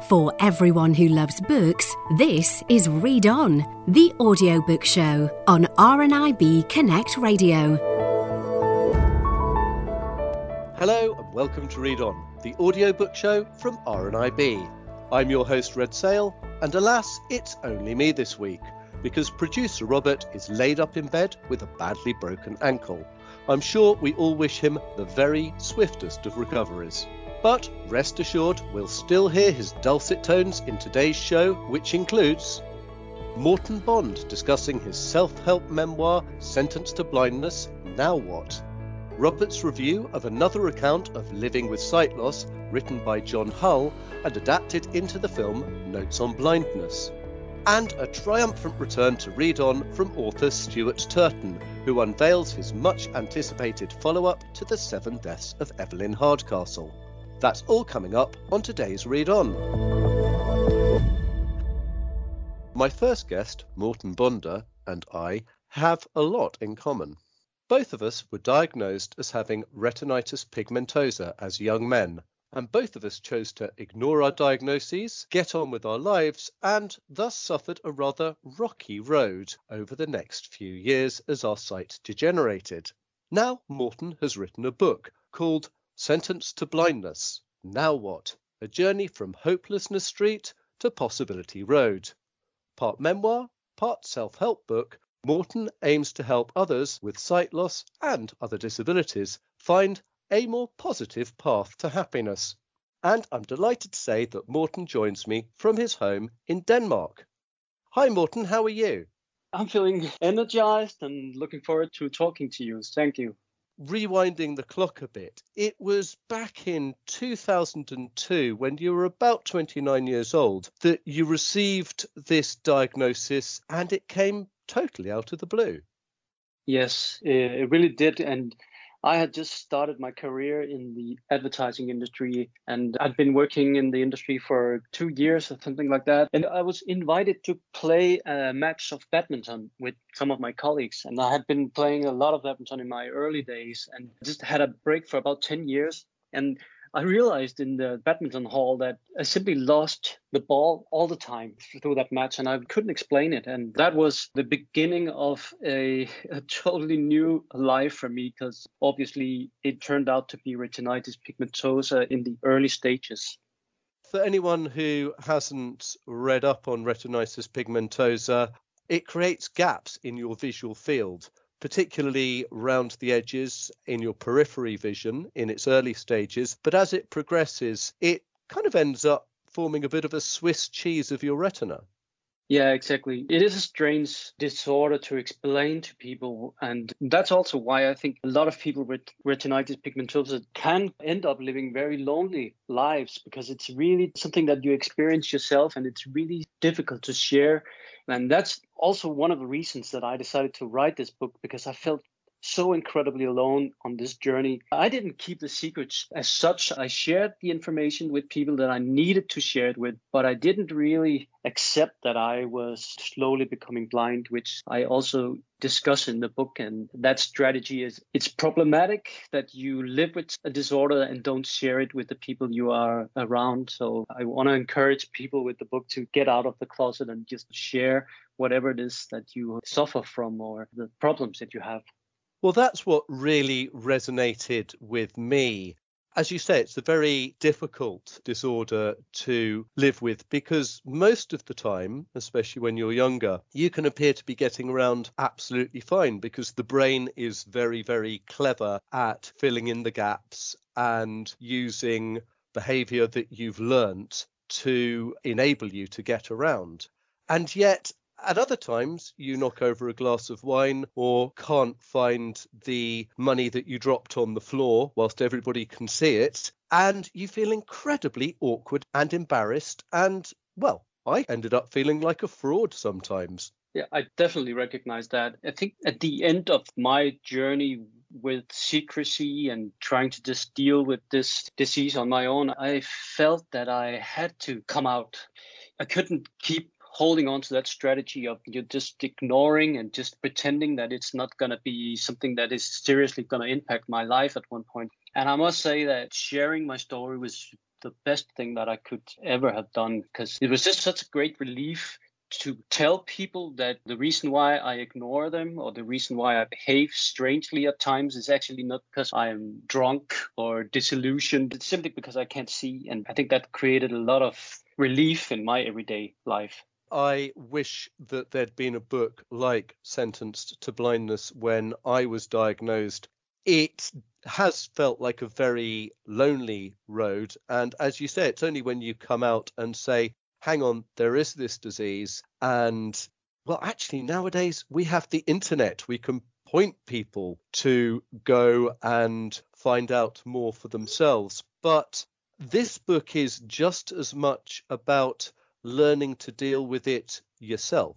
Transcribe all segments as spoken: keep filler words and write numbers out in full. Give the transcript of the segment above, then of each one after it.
For everyone who loves books, this is Read On, the audiobook show on R N I B Connect Radio. Hello and welcome to Read On, the audiobook show from R N I B. I'm your host Red Sail, and alas, it's only me this week, because producer Robert is laid up in bed with a badly broken ankle. I'm sure we all wish him the very swiftest of recoveries. But rest assured, we'll still hear his dulcet tones in today's show, which includes Morten Bond discussing his self-help memoir, Sentenced to Blindness, Now What? Robert's review of another account of living with sight loss, written by John Hull and adapted into the film Notes on Blindness. And a triumphant return to Read On from author Stuart Turton, who unveils his much-anticipated follow-up to The Seven Deaths of Evelyn Hardcastle. That's all coming up on today's Read On. My first guest, Morten Bonde, and I have a lot in common. Both of us were diagnosed as having retinitis pigmentosa as young men, and both of us chose to ignore our diagnoses, get on with our lives, and thus suffered a rather rocky road over the next few years as our sight degenerated. Now Morten has written a book called Sentenced to Blindness, Now What? A journey from Hopelessness Street to Possibility Road. Part memoir, part self-help book, Morten aims to help others with sight loss and other disabilities find a more positive path to happiness. And I'm delighted to say that Morten joins me from his home in Denmark. Hi Morten, how are you? I'm feeling energized and looking forward to talking to you. Thank you. Rewinding the clock a bit, it was back in two thousand two, when you were about twenty-nine years old, that you received this diagnosis, and it came totally out of the blue. Yes, it really did. And I had just started my career in the advertising industry, and I'd been working in the industry for two years or something like that. And I was invited to play a match of badminton with some of my colleagues. And I had been playing a lot of badminton in my early days and just had a break for about ten years. And I realized in the badminton hall that I simply lost the ball all the time through that match, and I couldn't explain it. And that was the beginning of a, a totally new life for me, because obviously it turned out to be retinitis pigmentosa in the early stages. For anyone who hasn't read up on retinitis pigmentosa, it creates gaps in your visual field, particularly round the edges in your periphery vision in its early stages. But as it progresses, it kind of ends up forming a bit of a Swiss cheese of your retina. Yeah, exactly. It is a strange disorder to explain to people. And that's also why I think a lot of people with retinitis pigmentosa can end up living very lonely lives, because it's really something that you experience yourself, and it's really difficult to share. And that's also one of the reasons that I decided to write this book, because I felt so incredibly alone on this journey. I didn't keep the secrets as such. I shared the information with people that I needed to share it with, but I didn't really accept that I was slowly becoming blind, which I also discuss in the book. And that strategy is, it's problematic that you live with a disorder and don't share it with the people you are around. So I want to encourage people with the book to get out of the closet and just share whatever it is that you suffer from or the problems that you have. Well, that's what really resonated with me. As you say, it's a very difficult disorder to live with, because most of the time, especially when you're younger, you can appear to be getting around absolutely fine, because the brain is very, very clever at filling in the gaps and using behaviour that you've learnt to enable you to get around. And yet, at other times, you knock over a glass of wine or can't find the money that you dropped on the floor whilst everybody can see it, and you feel incredibly awkward and embarrassed. And, well, I ended up feeling like a fraud sometimes. Yeah, I definitely recognize that. I think at the end of my journey with secrecy and trying to just deal with this disease on my own, I felt that I had to come out. I couldn't keep holding on to that strategy of you just ignoring and just pretending that it's not going to be something that is seriously going to impact my life at one point. And I must say that sharing my story was the best thing that I could ever have done, because it was just such a great relief to tell people that the reason why I ignore them or the reason why I behave strangely at times is actually not because I am drunk or disillusioned. It's simply because I can't see. And I think that created a lot of relief in my everyday life. I wish that there'd been a book like Sentenced to Blindness when I was diagnosed. It has felt like a very lonely road. And as you say, it's only when you come out and say, hang on, there is this disease. And well, actually, nowadays we have the internet. We can point people to go and find out more for themselves. But this book is just as much about learning to deal with it yourself.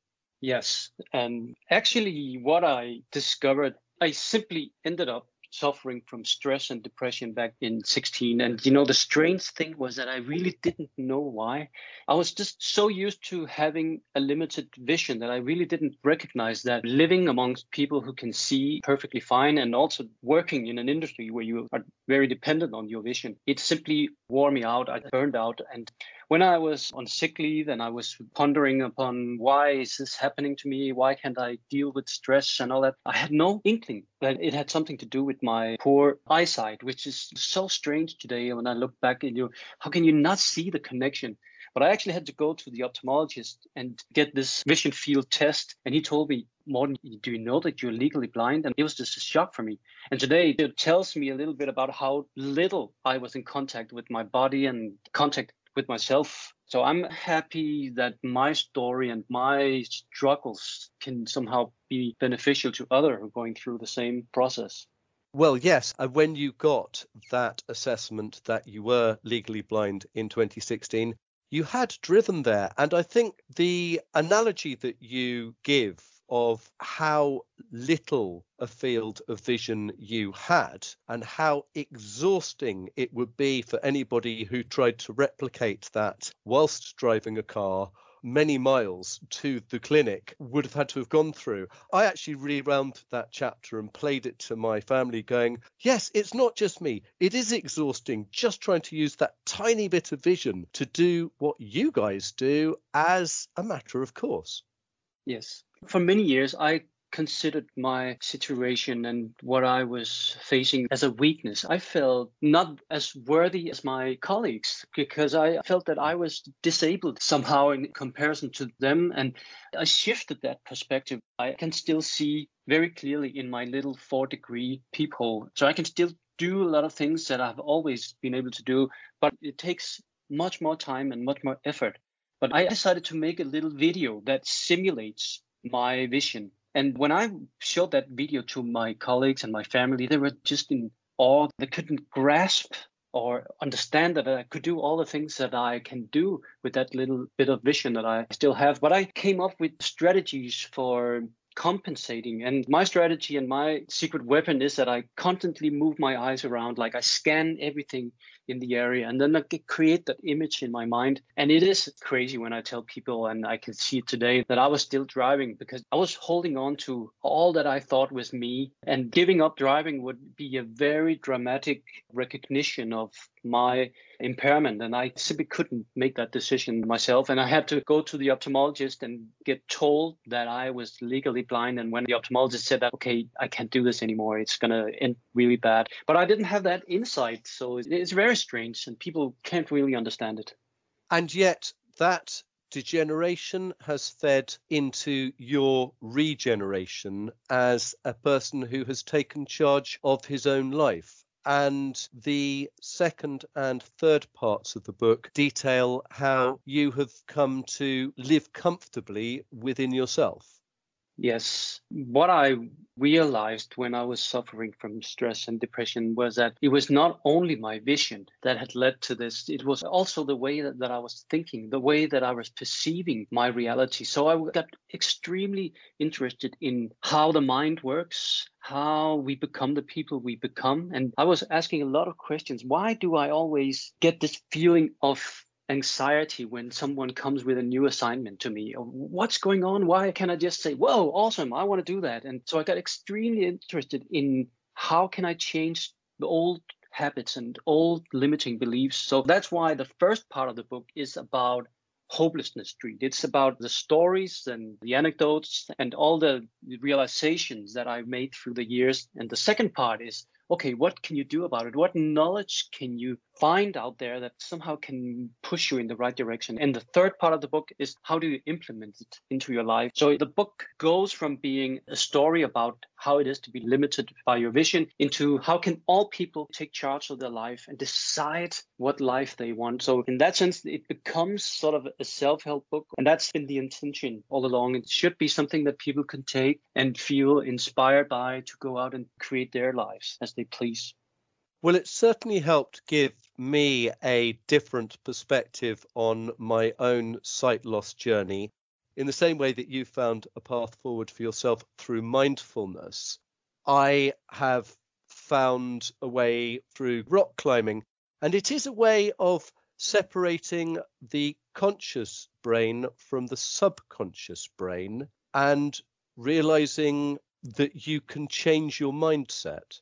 Yes. And actually, what I discovered, I simply ended up suffering from stress and depression back in sixteen. And, you know, the strange thing was that I really didn't know why. I was just so used to having a limited vision that I really didn't recognize that living amongst people who can see perfectly fine and also working in an industry where you are very dependent on your vision, it simply wore me out. I burned out. And when I was on sick leave and I was pondering upon why is this happening to me? Why can't I deal with stress and all that? I had no inkling that it had something to do with my poor eyesight, which is so strange today when I look back at you. How can you not see the connection? But I actually had to go to the ophthalmologist and get this vision field test. And he told me, Morten, do you know that you're legally blind? And it was just a shock for me. And today it tells me a little bit about how little I was in contact with my body and contact with myself. So I'm happy that my story and my struggles can somehow be beneficial to others who are going through the same process. Well, yes. And when you got that assessment that you were legally blind in twenty sixteen, you had driven there. And I think the analogy that you give of how little a field of vision you had and how exhausting it would be for anybody who tried to replicate that whilst driving a car many miles to the clinic would have had to have gone through. I actually rewound that chapter and played it to my family going, yes, it's not just me. It is exhausting just trying to use that tiny bit of vision to do what you guys do as a matter of course. Yes. For many years, I considered my situation and what I was facing as a weakness. I felt not as worthy as my colleagues because I felt that I was disabled somehow in comparison to them. And I shifted that perspective. I can still see very clearly in my little four degree peephole. So I can still do a lot of things that I've always been able to do, but it takes much more time and much more effort. But I decided to make a little video that simulates my vision. And when I showed that video to my colleagues and my family, they were just in awe. They couldn't grasp or understand that I could do all the things that I can do with that little bit of vision that I still have. But I came up with strategies for compensating. And my strategy and my secret weapon is that I constantly move my eyes around, like I scan everything in the area, and then I create that image in my mind. And it is crazy when I tell people, and I can see it today, that I was still driving because I was holding on to all that I thought was me. And giving up driving would be a very dramatic recognition of my impairment. And I simply couldn't make that decision myself. And I had to go to the ophthalmologist and get told that I was legally blind. And when the ophthalmologist said that, okay, I can't do this anymore, it's going to end really bad. But I didn't have that insight. So it's very strange and people can't really understand it. And yet that degeneration has fed into your regeneration as a person who has taken charge of his own life. And the second and third parts of the book detail how you have come to live comfortably within yourself. Yes. What I realized when I was suffering from stress and depression was that it was not only my vision that had led to this, it was also the way that, that I was thinking, the way that I was perceiving my reality. So I got extremely interested in how the mind works, how we become the people we become. And I was asking a lot of questions. Why do I always get this feeling of anxiety when someone comes with a new assignment to me? What's going on? Why can't I just say, whoa, awesome, I want to do that? And so I got extremely interested in how can I change the old habits and old limiting beliefs. So that's why the first part of the book is about Hopelessness Street. It's about the stories and the anecdotes and all the realizations that I've made through the years. And the second part is, okay, what can you do about it? What knowledge can you find out there that somehow can push you in the right direction? And the third part of the book is, how do you implement it into your life? So the book goes from being a story about how it is to be limited by your vision into how can all people take charge of their life and decide what life they want. So in that sense, it becomes sort of a self-help book. And that's been the intention all along. It should be something that people can take and feel inspired by to go out and create their lives as they please. Well, it certainly helped give me a different perspective on my own sight loss journey, in the same way that you found a path forward for yourself through mindfulness. I have found a way through rock climbing, and it is a way of separating the conscious brain from the subconscious brain and realizing that you can change your mindset.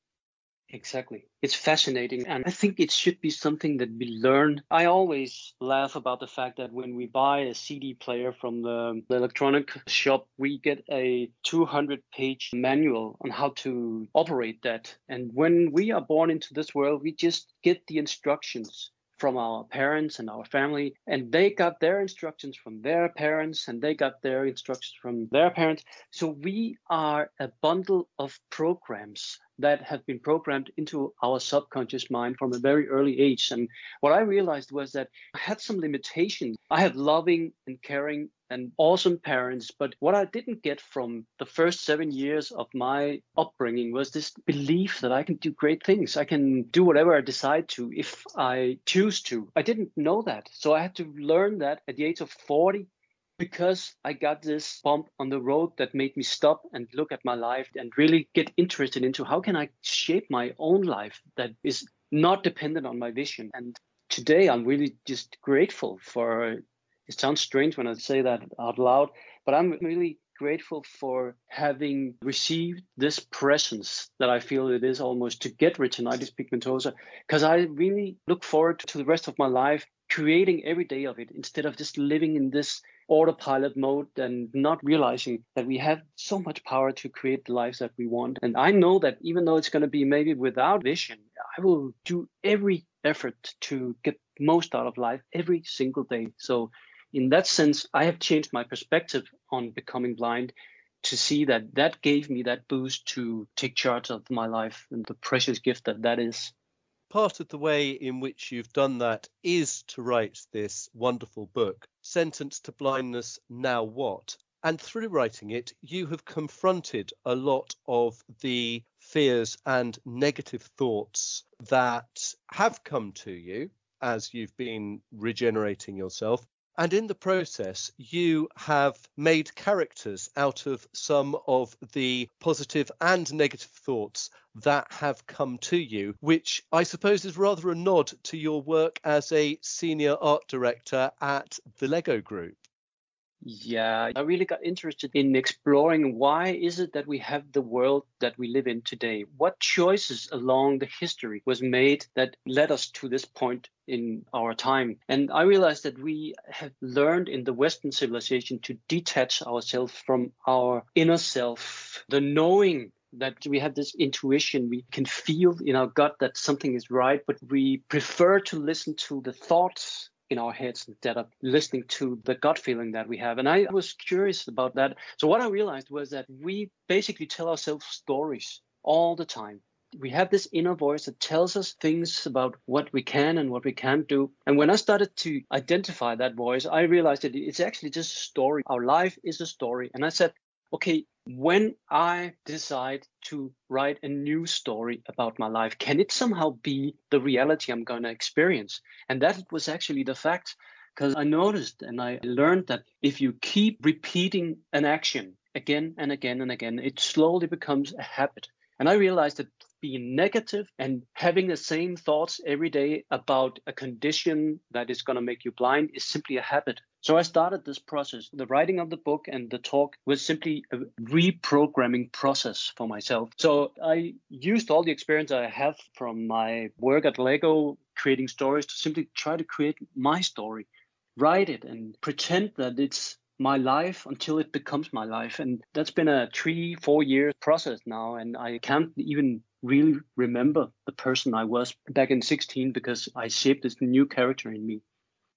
Exactly. It's fascinating. And I think it should be something that we learn. I always laugh about the fact that when we buy a C D player from the, the electronic shop, we get a two hundred page manual on how to operate that. And when we are born into this world, we just get the instructions from our parents and our family, and they got their instructions from their parents, and they got their instructions from their parents. So we are a bundle of programs that have been programmed into our subconscious mind from a very early age. And what I realized was that I had some limitations. I had loving and caring and awesome parents, but what I didn't get from the first seven years of my upbringing was this belief that I can do great things. I can do whatever I decide to if I choose to. I didn't know that. So I had to learn that at the age of forty, because I got this bump on the road that made me stop and look at my life and really get interested into how can I shape my own life that is not dependent on my vision. And today I'm really just grateful for, it sounds strange when I say that out loud, but I'm really grateful for having received this presence that I feel it is almost to get retinitis pigmentosa, because I really look forward to the rest of my life creating every day of it instead of just living in this autopilot mode and not realizing that we have so much power to create the lives that we want. And I know that even though it's going to be maybe without vision, I will do every effort to get most out of life every single day. So in that sense, I have changed my perspective on becoming blind to see that that gave me that boost to take charge of my life and the precious gift that that is. Part of the way in which you've done that is to write this wonderful book, Sentenced to Blindness, Now What? And through writing it, you have confronted a lot of the fears and negative thoughts that have come to you as you've been regenerating yourself. And in the process, you have made characters out of some of the positive and negative thoughts that have come to you, which I suppose is rather a nod to your work as a senior art director at the Lego Group. Yeah, I really got interested in exploring why is it that we have the world that we live in today? What choices along the history was made that led us to this point in our time? And I realized that we have learned in the Western civilization to detach ourselves from our inner self, the knowing that we have this intuition, we can feel in our gut that something is right, but we prefer to listen to the thoughts in our heads instead of listening to the gut feeling that we have. And I was curious about that. So what I realized was that we basically tell ourselves stories all the time. We have this inner voice that tells us things about what we can and what we can't do. And when I started to identify that voice, I realized that it's actually just a story. Our life is a story. And I said, okay, when I decide to write a new story about my life, can it somehow be the reality I'm going to experience? And that was actually the fact, because I noticed and I learned that if you keep repeating an action again and again and again, it slowly becomes a habit. And I realized that being negative and having the same thoughts every day about a condition that is going to make you blind is simply a habit. So I started this process. The writing of the book and the talk was simply a reprogramming process for myself. So I used all the experience I have from my work at Lego, creating stories, to simply try to create my story, write it and pretend that it's my life until it becomes my life. And that's been a three, four year process now. And I can't even really remember the person I was back in sixteen because I shaped this new character in me.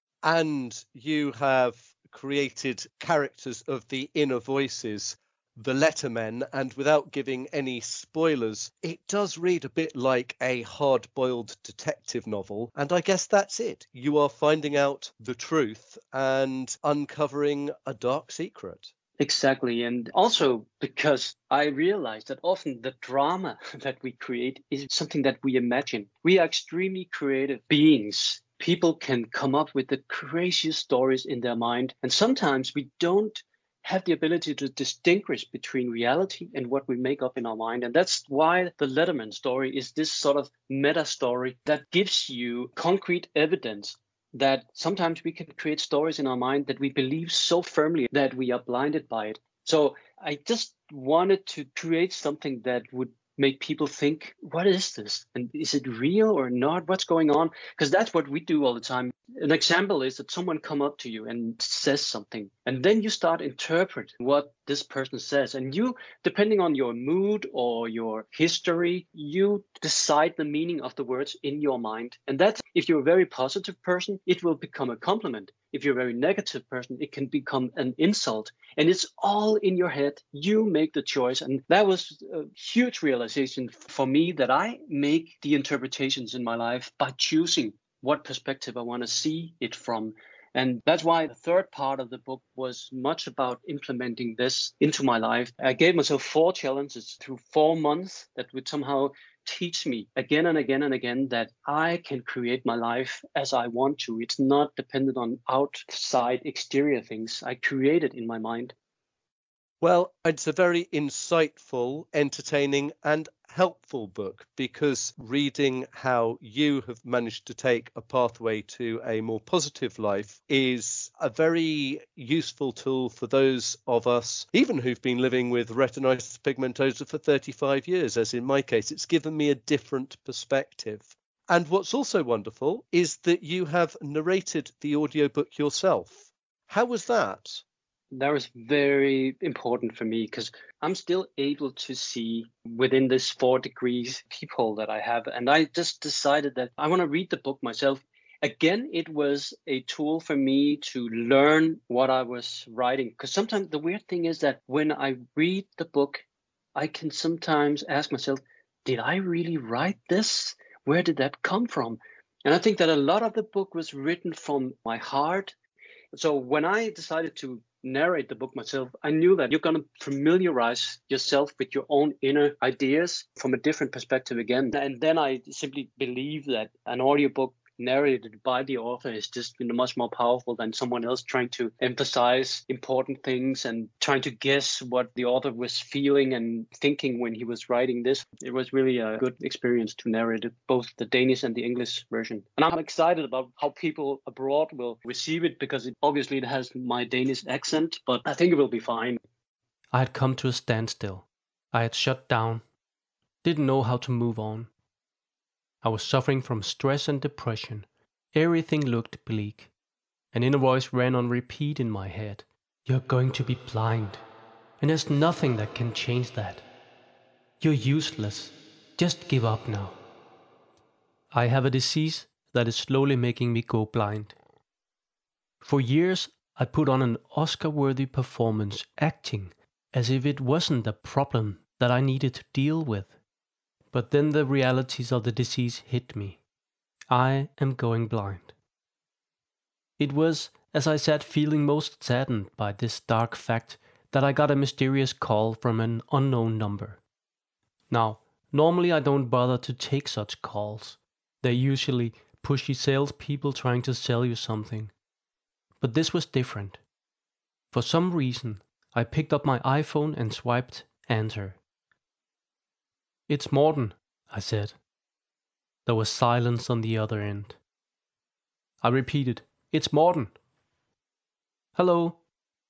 And you have created characters of the inner voices, the lettermen, and without giving any spoilers, it does read a bit like a hard-boiled detective novel. And I guess that's it. You are finding out the truth and uncovering a dark secret. Exactly. And also because I realized that often the drama that we create is something that we imagine. We are extremely creative beings. People can come up with the craziest stories in their mind. And sometimes we don't have the ability to distinguish between reality and what we make up in our mind. And that's why the Letterman story is this sort of meta story that gives you concrete evidence that sometimes we can create stories in our mind that we believe so firmly that we are blinded by it. So I just wanted to create something that would make people think, what is this? And is it real or not? What's going on? Because that's what we do all the time. An example is that someone come up to you and says something, and then you start interpret what this person says. And you, depending on your mood or your history, you decide the meaning of the words in your mind. And that's, if you're a very positive person, it will become a compliment. If you're a very negative person, it can become an insult. And it's all in your head. You make the choice. And that was a huge realization for me, that I make the interpretations in my life by choosing what perspective I want to see it from. And that's why the third part of the book was much about implementing this into my life. I gave myself four challenges through four months that would somehow teach me again and again and again that I can create my life as I want to. It's not dependent on outside exterior things. I create it in my mind. Well, it's a very insightful, entertaining and helpful book, because reading how you have managed to take a pathway to a more positive life is a very useful tool for those of us, even who've been living with retinitis pigmentosa for thirty-five years, as in my case. It's given me a different perspective. And what's also wonderful is that you have narrated the audiobook yourself. How was that? That was very important for me because I'm still able to see within this four degrees peephole that I have. And I just decided that I want to read the book myself. Again, it was a tool for me to learn what I was writing. Because sometimes the weird thing is that when I read the book, I can sometimes ask myself, did I really write this? Where did that come from? And I think that a lot of the book was written from my heart. So when I decided to narrate the book myself, I knew that you're going to familiarize yourself with your own inner ideas from a different perspective again. And then I simply believe that an audiobook narrated by the author is just you know, much more powerful than someone else trying to emphasize important things and trying to guess what the author was feeling and thinking when he was writing this. It was really a good experience to narrate it, both the Danish and the English version. And I'm excited about how people abroad will receive it, because it obviously it has my Danish accent, but I think it will be fine. I had come to a standstill. I had shut down, didn't know how to move on. I was suffering from stress and depression. Everything looked bleak. An inner voice ran on repeat in my head. You're going to be blind, and there's nothing that can change that. You're useless. Just give up now. I have a disease that is slowly making me go blind. For years, I put on an Oscar-worthy performance, acting as if it wasn't a problem that I needed to deal with. But then the realities of the disease hit me. I am going blind. It was, as I sat feeling most saddened by this dark fact, that I got a mysterious call from an unknown number. Now, normally I don't bother to take such calls. They're usually pushy salespeople trying to sell you something. But this was different. For some reason, I picked up my iPhone and swiped answer. It's Morten. I said. There was silence on the other end. I repeated, "It's Morten." "Hello."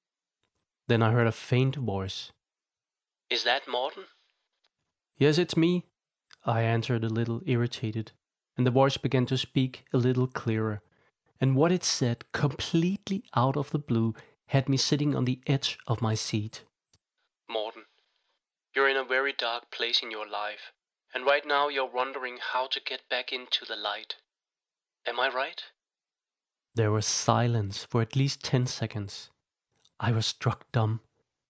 Then I heard a faint voice. "Is that Morten?" "Yes, it's me," I answered, a little irritated, and the voice began to speak a little clearer, and what it said, completely out of the blue, had me sitting on the edge of my seat. "Morten, you're in a very dark place in your life, and right now you're wondering how to get back into the light. Am I right?" There was silence for at least ten seconds. I was struck dumb.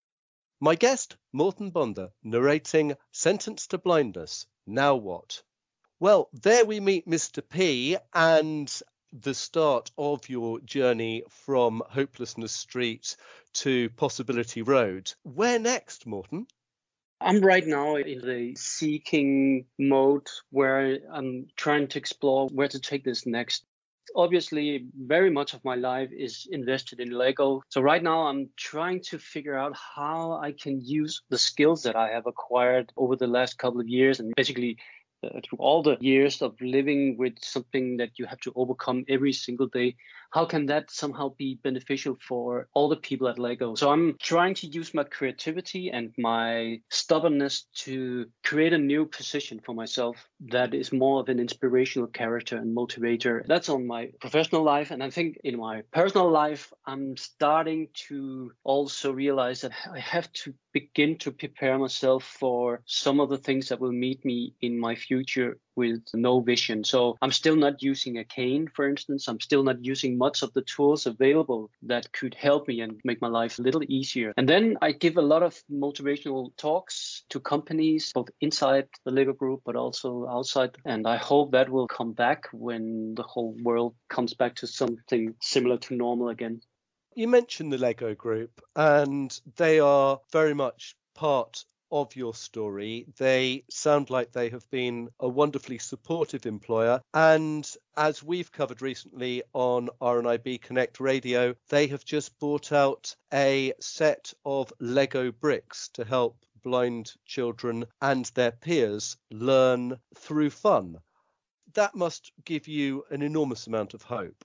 My guest, Morten Bonde, narrating Sentenced to Blindness, Now What? Well, there we meet Mister P and the start of your journey from Hopelessness Street to Possibility Road. Where next, Morten? I'm right now in the seeking mode where I'm trying to explore where to take this next. Obviously, very much of my life is invested in Lego. So right now I'm trying to figure out how I can use the skills that I have acquired over the last couple of years and basically uh, through all the years of living with something that you have to overcome every single day. How can that somehow be beneficial for all the people at Lego? So I'm trying to use my creativity and my stubbornness to create a new position for myself that is more of an inspirational character and motivator. That's on my professional life. And I think in my personal life, I'm starting to also realize that I have to begin to prepare myself for some of the things that will meet me in my future with no vision. So I'm still not using a cane, for instance. I'm still not using much of the tools available that could help me and make my life a little easier. And then I give a lot of motivational talks to companies, both inside the Lego group, but also outside. And I hope that will come back when the whole world comes back to something similar to normal again. You mentioned the Lego group, and they are very much part of your story. They sound like they have been a wonderfully supportive employer, and as we've covered recently on R N I B Connect Radio, they have just brought out a set of Lego bricks to help blind children and their peers learn through fun. That must give you an enormous amount of hope.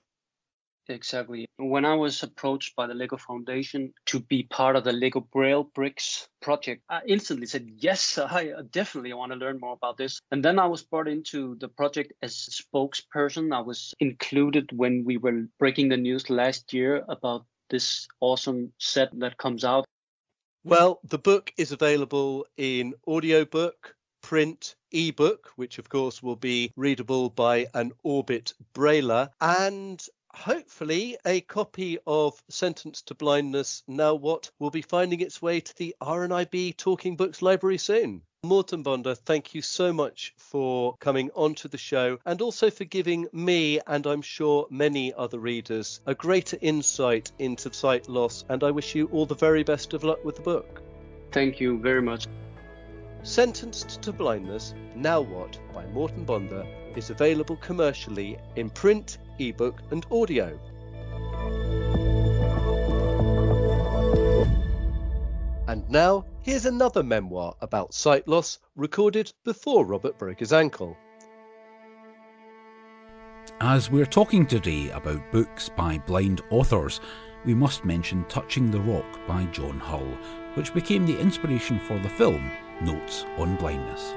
Exactly. When I was approached by the Lego Foundation to be part of the Lego Braille Bricks project, I instantly said, yes, I definitely want to learn more about this. And then I was brought into the project as a spokesperson. I was included when we were breaking the news last year about this awesome set that comes out. Well, the book is available in audiobook, print, ebook, which of course will be readable by an Orbit Brailler, and hopefully a copy of Sentenced to Blindness, Now What, will be finding its way to the R N I B Talking Books library soon. Morten Bonde, thank you so much for coming onto the show and also for giving me, and I'm sure many other readers, a greater insight into sight loss, and I wish you all the very best of luck with the book. Thank you very much. Sentenced to Blindness, Now What, by Morten Bonde, is available commercially in print, ebook and audio. And now, here's another memoir about sight loss recorded before Robert broke his ankle. As we're talking today about books by blind authors, we must mention Touching the Rock by John Hull, which became the inspiration for the film Notes on Blindness.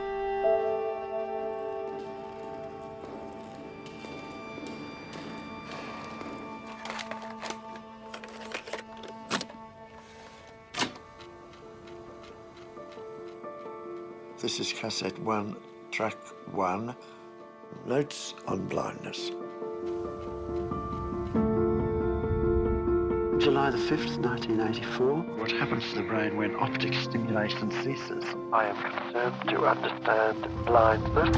This is cassette one, track one, Notes on Blindness. July the fifth, nineteen eighty-four. What happens to the brain when optic stimulation ceases? I am concerned to understand blindness.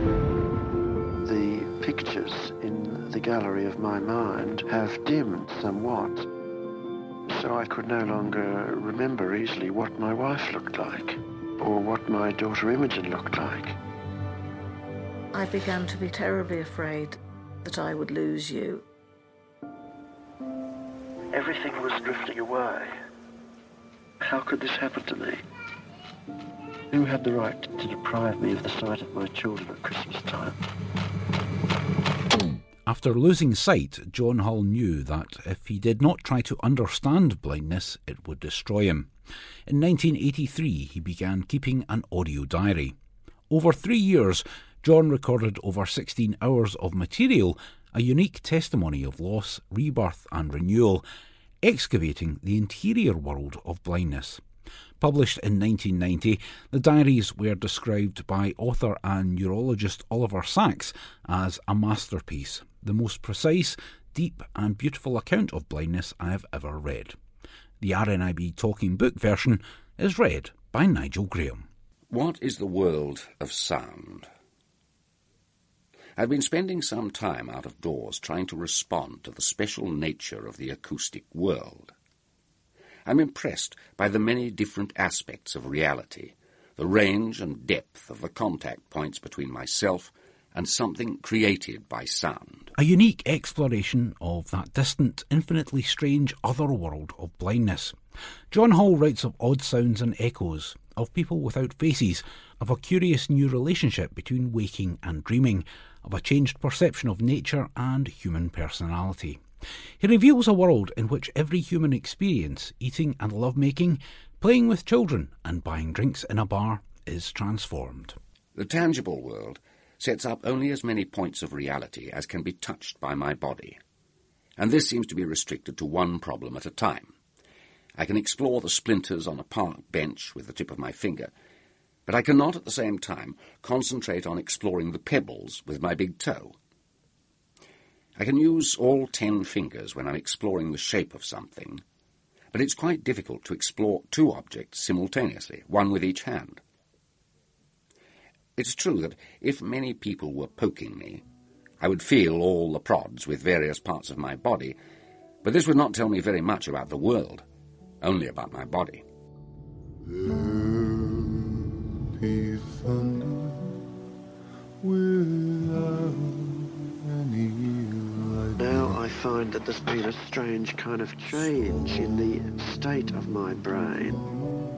The pictures in the gallery of my mind have dimmed somewhat, so I could no longer remember easily what my wife looked like, or what my daughter Imogen looked like. I began to be terribly afraid that I would lose you. Everything was drifting away. How could this happen to me? Who had the right to deprive me of the sight of my children at Christmas time? After losing sight, John Hull knew that if he did not try to understand blindness, it would destroy him. In nineteen eighty-three, he began keeping an audio diary. Over three years, John recorded over sixteen hours of material, a unique testimony of loss, rebirth and renewal, excavating the interior world of blindness. Published in nineteen ninety, the diaries were described by author and neurologist Oliver Sacks as a masterpiece, the most precise, deep and beautiful account of blindness I have ever read. The R N I B Talking Book version is read by Nigel Graham. What is the world of sound? I've been spending some time out of doors trying to respond to the special nature of the acoustic world. I'm impressed by the many different aspects of reality, the range and depth of the contact points between myself and something created by sound. A unique exploration of that distant, infinitely strange other world of blindness. John Hull writes of odd sounds and echoes, of people without faces, of a curious new relationship between waking and dreaming, of a changed perception of nature and human personality. He reveals a world in which every human experience, eating and lovemaking, playing with children and buying drinks in a bar, is transformed. The tangible world sets up only as many points of reality as can be touched by my body, and this seems to be restricted to one problem at a time. I can explore the splinters on a park bench with the tip of my finger, but I cannot at the same time concentrate on exploring the pebbles with my big toe. I can use all ten fingers when I'm exploring the shape of something, but it's quite difficult to explore two objects simultaneously, one with each hand. It's true that if many people were poking me, I would feel all the prods with various parts of my body, but this would not tell me very much about the world, only about my body. There'll be thunder without any light. Now I find that there's been a strange kind of change in the state of my brain.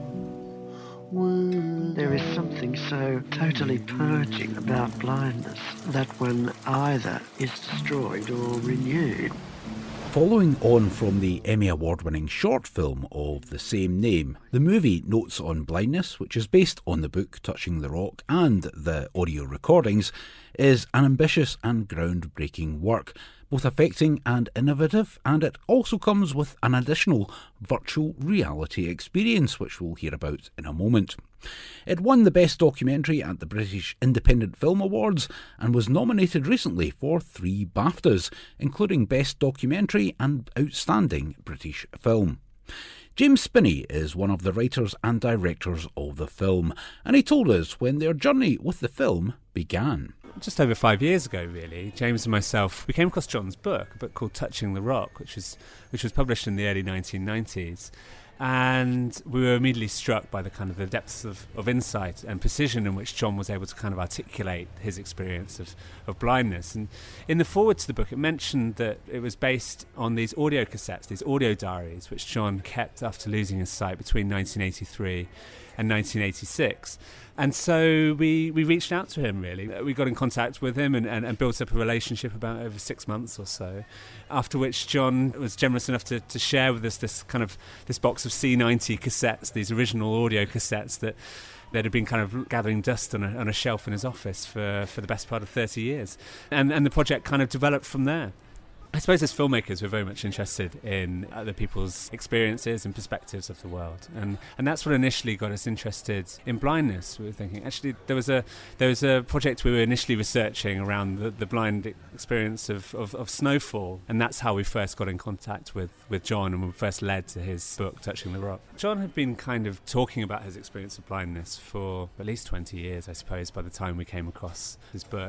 There is something so totally purging about blindness that one either is destroyed or renewed. Following on from the Emmy Award-winning short film of the same name, the movie Notes on Blindness, which is based on the book Touching the Rock and the audio recordings, is an ambitious and groundbreaking work, both affecting and innovative, and it also comes with an additional virtual reality experience, which we'll hear about in a moment. It won the Best Documentary at the British Independent Film Awards and was nominated recently for three BAFTAs, including Best Documentary and Outstanding British Film. James Spinney is one of the writers and directors of the film, and he told us when their journey with the film began. Just over five years ago, really, James and myself, we came across John's book, a book called Touching the Rock, which was which was published in the early nineteen nineties. And we were immediately struck by the kind of the depths of, of insight and precision in which John was able to kind of articulate his experience of, of blindness. And in the foreword to the book, it mentioned that it was based on these audio cassettes, these audio diaries, which John kept after losing his sight between nineteen eighty-three and nineteen eighty-six. And so we, we reached out to him, really. We got in contact with him and, and, and built up a relationship about over six months or so, after which John was generous enough to, to share with us this kind of this box of C ninety cassettes, these original audio cassettes that that had been kind of gathering dust on a, on a shelf in his office for, for the best part of thirty years. And, and the project kind of developed from there. I suppose as filmmakers, we're very much interested in other people's experiences and perspectives of the world, and and that's what initially got us interested in blindness. We were thinking, actually, there was a there was a project we were initially researching around the, the blind experience of, of, of snowfall, and that's how we first got in contact with, with John, and we first led to his book, Touching the Rock. John had been kind of talking about his experience of blindness for at least twenty years, I suppose, by the time we came across his book.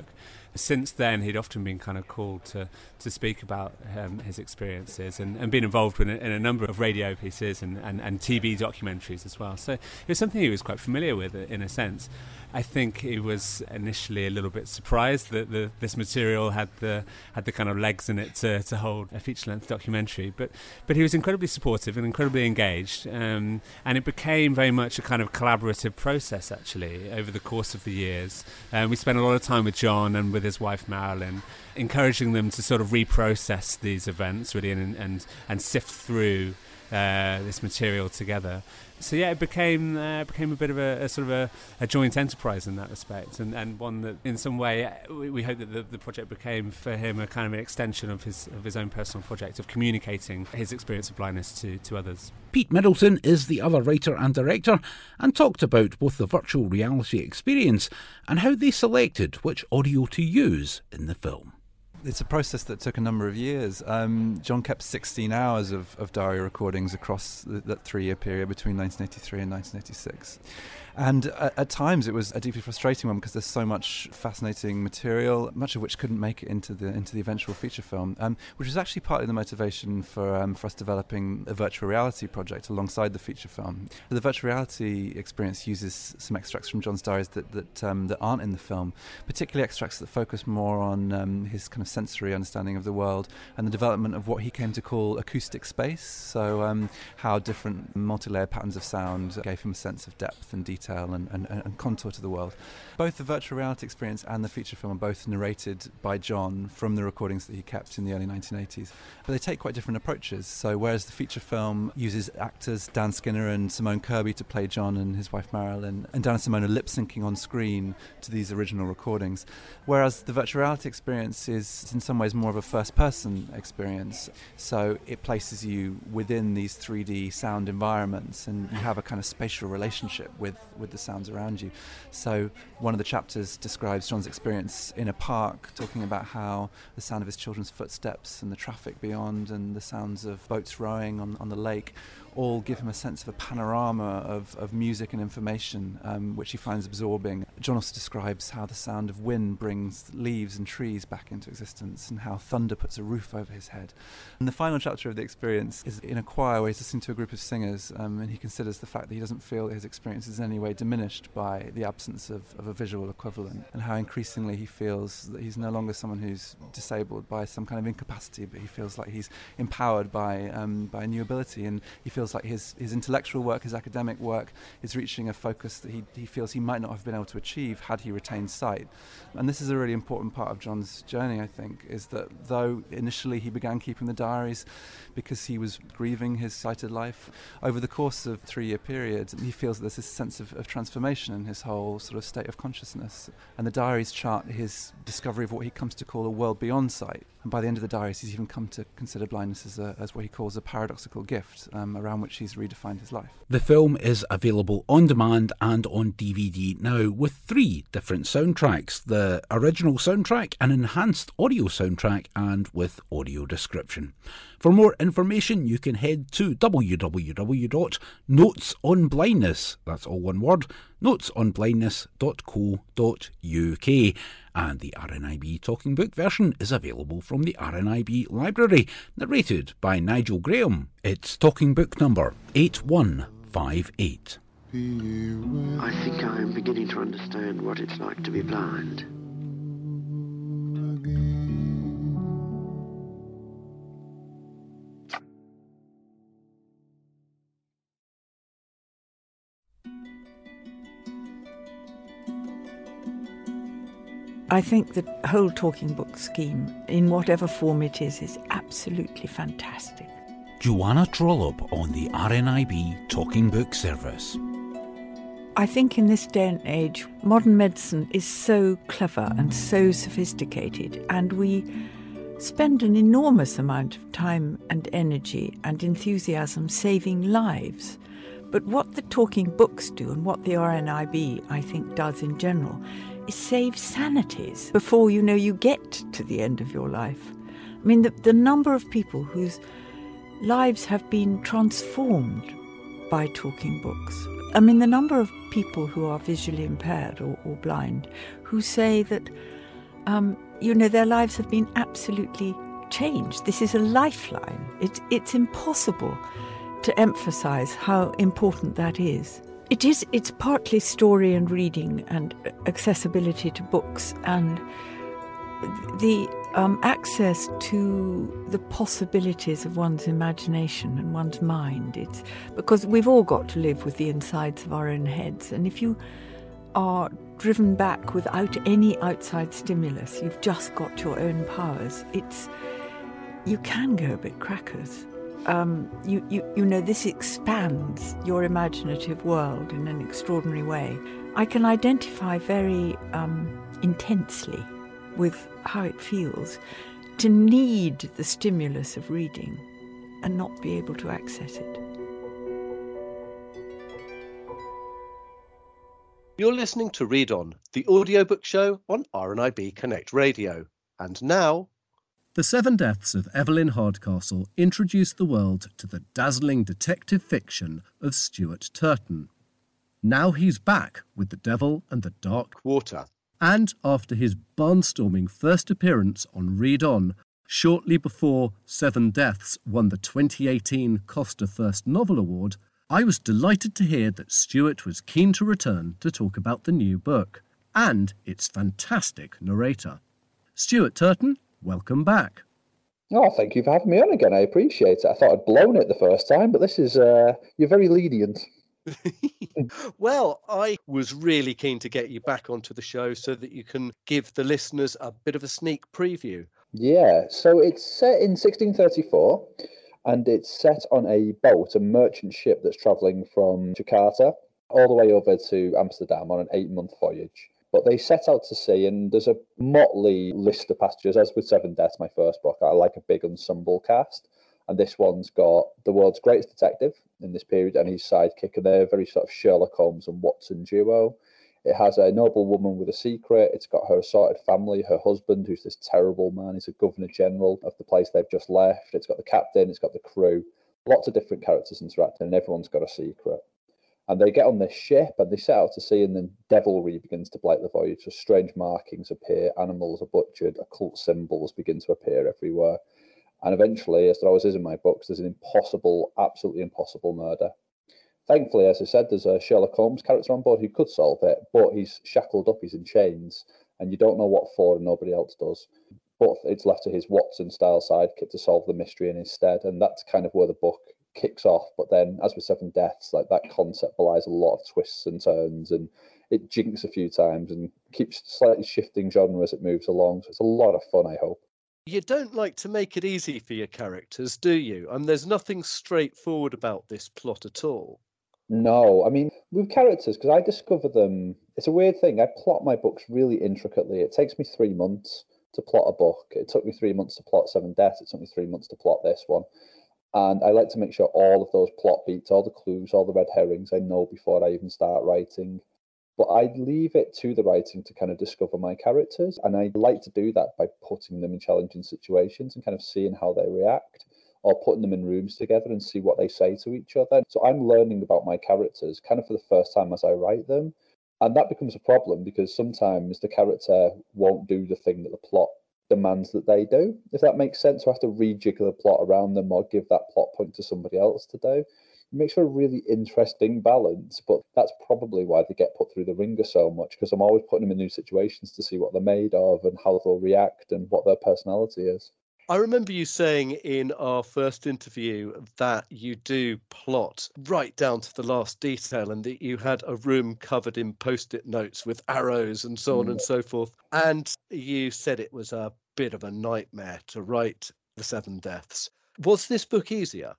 since then he'd often been kind of called to, to speak about um, his experiences and, and been involved in a, in a number of radio pieces and, and, and T V documentaries as well. So it was something he was quite familiar with in a sense. I think he was initially a little bit surprised that the, this material had the had the kind of legs in it to, to hold a feature-length documentary. But but he was incredibly supportive and incredibly engaged, um, and it became very much a kind of collaborative process actually over the course of the years. Um, we spent a lot of time with John and with his wife Marilyn, encouraging them to sort of reprocess these events really and and, and sift through uh, this material together. So yeah, it became uh, became a bit of a, a sort of a, a joint enterprise in that respect, and, and one that in some way we, we hope that the, the project became for him a kind of an extension of his of his own personal project of communicating his experience of blindness to, to others. Pete Middleton is the other writer and director and talked about both the virtual reality experience and how they selected which audio to use in the film. It's a process that took a number of years. Um, John kept sixteen hours of, of diary recordings across the, that three-year period between nineteen eighty-three and nineteen eighty-six. And at, at times it was a deeply frustrating one because there's so much fascinating material, much of which couldn't make it into the into the eventual feature film, um, which was actually partly the motivation for um, for us developing a virtual reality project alongside the feature film. The virtual reality experience uses some extracts from John's diaries that that, um, that aren't in the film, particularly extracts that focus more on um, his kind of sensory understanding of the world and the development of what he came to call acoustic space. So um, how different multi-layered patterns of sound gave him a sense of depth and detail And, and, and contour to the world. Both the virtual reality experience and the feature film are both narrated by John from the recordings that he kept in the early nineteen eighties. But they take quite different approaches. So whereas the feature film uses actors Dan Skinner and Simone Kirby to play John and his wife Marilyn, and Dan and Simone are lip-syncing on screen to these original recordings, whereas the virtual reality experience is in some ways more of a first-person experience. So it places you within these three D sound environments and you have a kind of spatial relationship with with the sounds around you. So one of the chapters describes John's experience in a park, talking about how the sound of his children's footsteps and the traffic beyond and the sounds of boats rowing on, on the lake all give him a sense of a panorama of, of music and information, um, which he finds absorbing. John also describes how the sound of wind brings leaves and trees back into existence and how thunder puts a roof over his head. And the final chapter of the experience is in a choir where he's listening to a group of singers, um, and he considers the fact that he doesn't feel that his experience is in any way diminished by the absence of, of a visual equivalent, and how increasingly he feels that he's no longer someone who's disabled by some kind of incapacity, but he feels like he's empowered by um, by a new ability, and he feels like his, his intellectual work, his academic work is reaching a focus that he, he feels he might not have been able to achieve had he retained sight. And this is a really important part of John's journey, I think, is that though initially he began keeping the diaries because he was grieving his sighted life, over the course of a three-year period he feels that there's this sense of, of transformation in his whole sort of state of consciousness. And the diaries chart his discovery of what he comes to call a world beyond sight. And by the end of the diaries he's even come to consider blindness as, a, as what he calls a paradoxical gift, um, around which he's redefined his life. The film is available on demand and on D V D now with three different soundtracks: the original soundtrack, an enhanced audio soundtrack, and with audio description. For more information you can head to w w w dot notes on blindness, that's all one word, notes on blindness dot co dot u k. And the R N I B Talking Book version is available from the R N I B library, narrated by Nigel Graham. It's Talking Book number eight one five eight. I think I am beginning to understand what it's like to be blind. I think the whole talking book scheme, in whatever form it is, is absolutely fantastic. Joanna Trollope on the R N I B Talking Book Service. I think in this day and age, modern medicine is so clever and so sophisticated, and we spend an enormous amount of time and energy and enthusiasm saving lives. But what the talking books do, and what the R N I B, I think, does in general, is save sanities before you know you get to the end of your life. I mean, the, the number of people whose lives have been transformed by talking books. I mean, the number of people who are visually impaired or, or blind who say that um, you know, their lives have been absolutely changed. This is a lifeline. It's, it's impossible to emphasize how important that is. It is, it's partly story and reading and accessibility to books and the um, access to the possibilities of one's imagination and one's mind. It's because we've all got to live with the insides of our own heads. And if you are driven back without any outside stimulus, you've just got your own powers, it's, you can go a bit crackers. Um, you, you, you know, this expands your imaginative world in an extraordinary way. I can identify very um, intensely with how it feels to need the stimulus of reading and not be able to access it. You're listening to Read On, the audiobook show on R N I B Connect Radio. And now... The Seven Deaths of Evelyn Hardcastle introduced the world to the dazzling detective fiction of Stuart Turton. Now he's back with The Devil and the Dark Water. And after his barnstorming first appearance on Read On, shortly before Seven Deaths won the twenty eighteen Costa First Novel Award, I was delighted to hear that Stuart was keen to return to talk about the new book and its fantastic narrator. Stuart Turton, welcome back. Oh, thank you for having me on again. I appreciate it. I thought I'd blown it the first time, but this is, uh, you're very lenient. Well, I was really keen to get you back onto the show so that you can give the listeners a bit of a sneak preview. Yeah, so it's set in sixteen thirty-four, and it's set on a boat, a merchant ship that's travelling from Jakarta all the way over to Amsterdam on an eight-month voyage. But they set out to sea, and there's a motley list of passengers. As with Seven Deaths, my first book, I like a big ensemble cast. And this one's got the world's greatest detective in this period and his sidekick, and they're a very sort of Sherlock Holmes and Watson duo. It has a noble woman with a secret. It's got her assorted family, her husband, who's this terrible man. He's a governor general of the place they've just left. It's got the captain, it's got the crew. Lots of different characters interacting, and everyone's got a secret. And they get on this ship and they set out to sea, and then devilry begins to blight the voyage. So strange markings appear, animals are butchered, occult symbols begin to appear everywhere. And eventually, as there always is in my books, there's an impossible, absolutely impossible murder. Thankfully, as I said, there's a Sherlock Holmes character on board who could solve it, but he's shackled up, he's in chains, and you don't know what for, and nobody else does. But it's left to his Watson-style sidekick to solve the mystery in his stead, and that's kind of where the book kicks off. But then, as with Seven Deaths, like that concept belies a lot of twists and turns, and it jinks a few times and keeps slightly shifting genre as it moves along. So it's a lot of fun, I hope. You don't like to make it easy for your characters, do you? And there's nothing straightforward about this plot at all. No, I mean, with characters, because I discover them, it's a weird thing. I plot my books really intricately. It takes me three months to plot a book. It took me three months to plot Seven Deaths. It took me three months to plot this one. And I like to make sure all of those plot beats, all the clues, all the red herrings I know before I even start writing. But I leave it to the writing to kind of discover my characters. And I like to do that by putting them in challenging situations and kind of seeing how they react, or putting them in rooms together and see what they say to each other. So I'm learning about my characters kind of for the first time as I write them. And that becomes a problem because sometimes the character won't do the thing that the plot demands that they do, if that makes sense. So I have to rejigger the plot around them or give that plot point to somebody else to do. It makes for a really interesting balance, but that's probably why they get put through the ringer so much, because I'm always putting them in new situations to see what they're made of and how they'll react and what their personality is. I remember you saying in our first interview that you do plot right down to the last detail and that you had a room covered in post-it notes with arrows and so on mm. and so forth. And you said it was a bit of a nightmare to write The Seven Deaths. Was this book easier?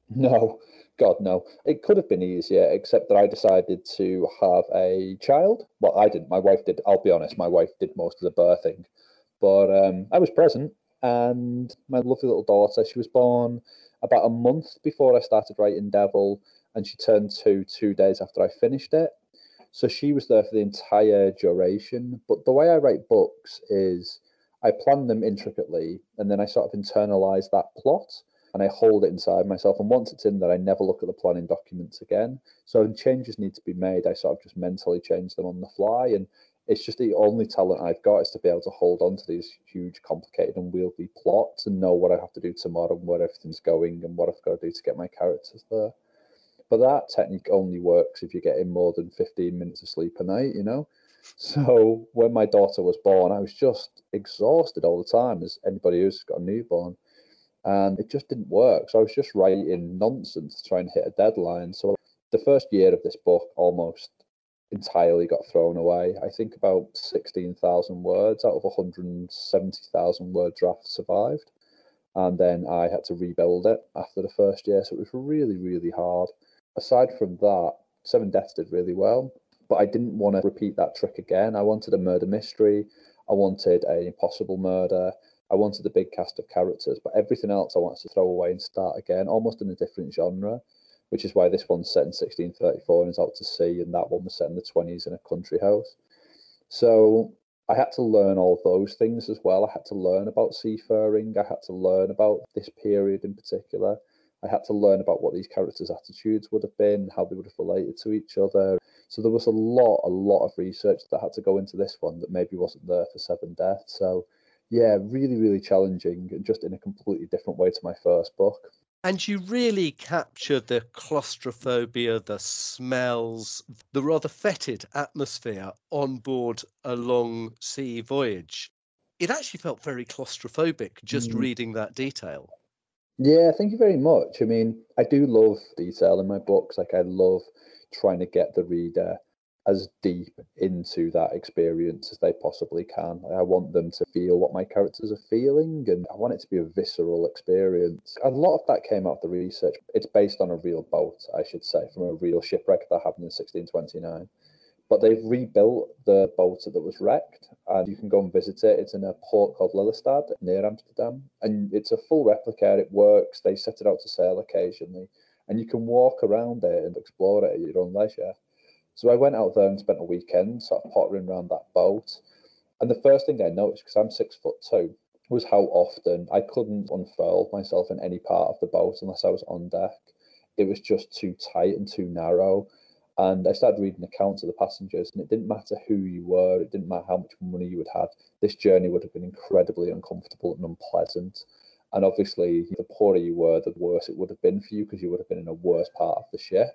No, God, no. It could have been easier, except that I decided to have a child. Well, I didn't. My wife did. I'll be honest, my wife did most of the birthing. But um, I was present. And my lovely little daughter, she was born about a month before I started writing Devil, and she turned two two days after I finished it. So she was there for the entire duration. But the way I write books is I plan them intricately, and then I sort of internalize that plot, and I hold it inside myself. And once it's in there, I never look at the planning documents again. So when changes need to be made, I sort of just mentally change them on the fly. And It's just the only talent I've got is to be able to hold on to these huge, complicated, unwieldy plots and know what I have to do tomorrow and where everything's going and what I've got to do to get my characters there. But that technique only works if you're getting more than fifteen minutes of sleep a night, you know? So when my daughter was born, I was just exhausted all the time, as anybody who's got a newborn. And it just didn't work. So I was just writing nonsense to try and hit a deadline. So the first year of this book almost entirely got thrown away. I think about sixteen thousand words out of one hundred seventy thousand word draft survived. And then I had to rebuild it after the first year. So it was really, really hard. Aside from that, Seven Deaths did really well. But I didn't want to repeat that trick again. I wanted a murder mystery. I wanted an impossible murder. I wanted a big cast of characters. But everything else I wanted to throw away and start again, almost in a different genre, which is why this one's set in sixteen thirty-four and is out to sea, and that one was set in the twenties in a country house. So I had to learn all those things as well. I had to learn about seafaring. I had to learn about this period in particular. I had to learn about what these characters' attitudes would have been, how they would have related to each other. So there was a lot, a lot of research that had to go into this one that maybe wasn't there for Seven Deaths. So yeah, really, really challenging, and just in a completely different way to my first book. And you really capture the claustrophobia, the smells, the rather fetid atmosphere on board a long sea voyage. It actually felt very claustrophobic just mm. reading that detail. Yeah, thank you very much. I mean, I do love detail in my books. Like, I love trying to get the reader as deep into that experience as they possibly can. I want them to feel what my characters are feeling, and I want it to be a visceral experience. A lot of that came out of the research. It's based on a real boat, I should say, from a real shipwreck that happened in sixteen twenty-nine. But they've rebuilt the boat that was wrecked, and you can go and visit it. It's in a port called Lelystad near Amsterdam, and it's a full replica. It works. They set it out to sail occasionally, and you can walk around it and explore it at your own leisure. So I went out there and spent a weekend sort of pottering around that boat. And the first thing I noticed, because I'm six foot two, was how often I couldn't unfurl myself in any part of the boat unless I was on deck. It was just too tight and too narrow. And I started reading accounts of the passengers, and it didn't matter who you were, it didn't matter how much money you would have. This journey would have been incredibly uncomfortable and unpleasant. And obviously, the poorer you were, the worse it would have been for you, because you would have been in a worse part of the ship.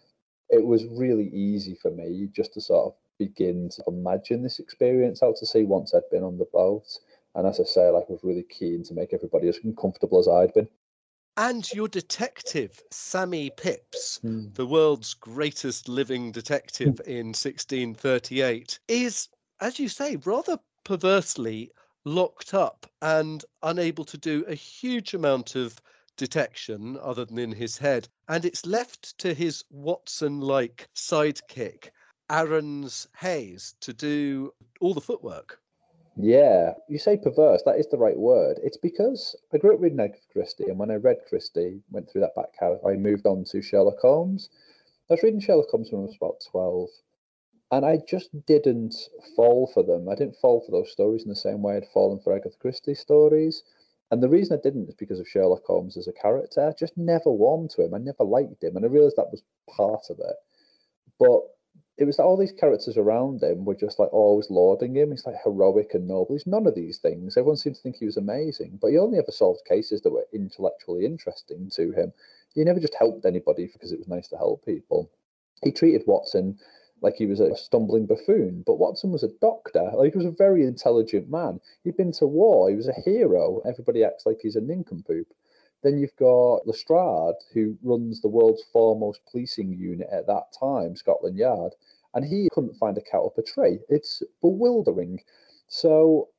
It was really easy for me just to sort of begin to imagine this experience out to sea once I'd been on the boat. And as I say, like, I was really keen to make everybody as uncomfortable as I'd been. And your detective, Sammy Pipps, mm. the world's greatest living detective in sixteen thirty-eight, is, as you say, rather perversely locked up and unable to do a huge amount of detection other than in his head. And it's left to his Watson-like sidekick, Aarons Hayes, to do all the footwork. Yeah, you say perverse, that is the right word. It's because I grew up reading Agatha Christie, and when I read Christie, went through that back catalog, I moved on to Sherlock Holmes. I was reading Sherlock Holmes when I was about twelve, and I just didn't fall for them. I didn't fall for those stories in the same way I'd fallen for Agatha Christie stories. And the reason I didn't is because of Sherlock Holmes as a character. I just never warmed to him. I never liked him, and I realised that was part of it. But it was that all these characters around him were just like always lauding him. He's like heroic and noble. He's none of these things. Everyone seemed to think he was amazing, but he only ever solved cases that were intellectually interesting to him. He never just helped anybody because it was nice to help people. He treated Watson like he was a stumbling buffoon, but Watson was a doctor. Like, he was a very intelligent man. He'd been to war. He was a hero. Everybody acts like he's a nincompoop. Then you've got Lestrade, who runs the world's foremost policing unit at that time, Scotland Yard, and he couldn't find a cat up a tree. It's bewildering. So